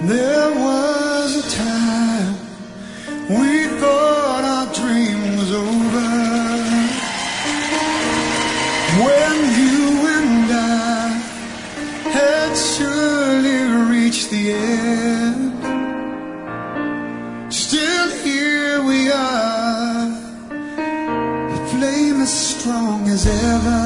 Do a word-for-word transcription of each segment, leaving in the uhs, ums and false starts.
There was a time we thought our dream was over, when you and I had surely reached the end. Still here we are, the flame as strong as ever,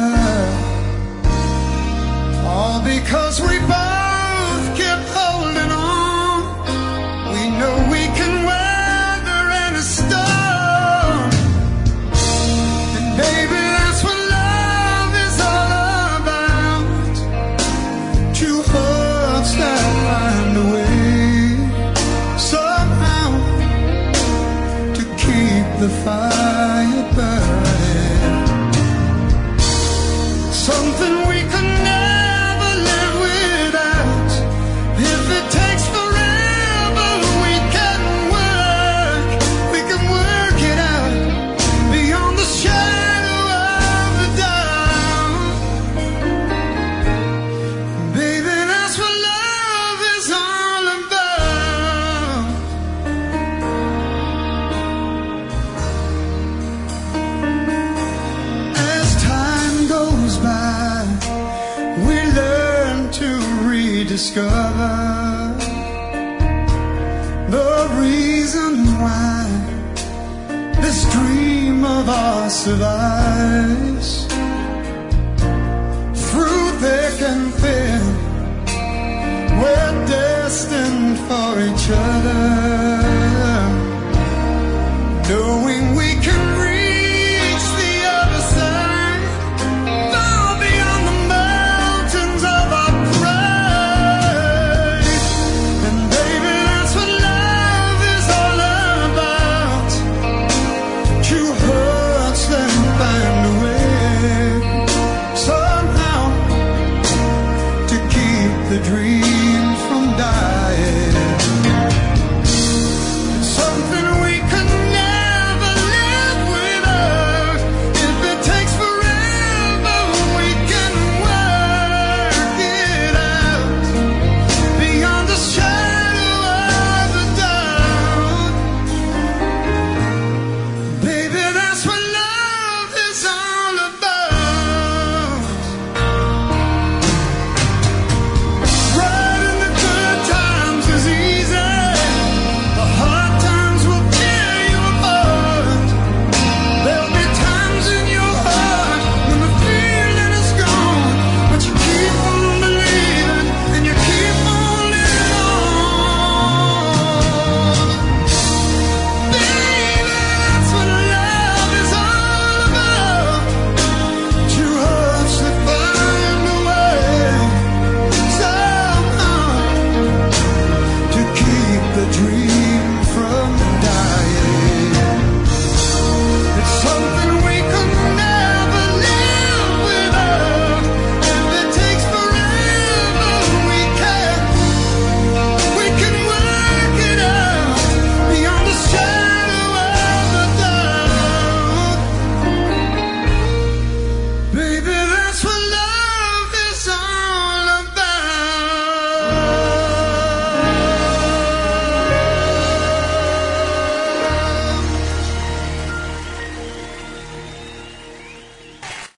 all because we both kept holding on. We know we can weather any storm, and baby, that's what love is all about. Two hearts that find a way somehow to keep the fire burning. Something we could never live without. If it takes forever, we can work, we can work it out beyond the shadow of the doubt. Baby, that's what love is all about. As time goes by, we learn to rediscover the reason why this dream of ours survives. Through thick and thin, we're destined for each other.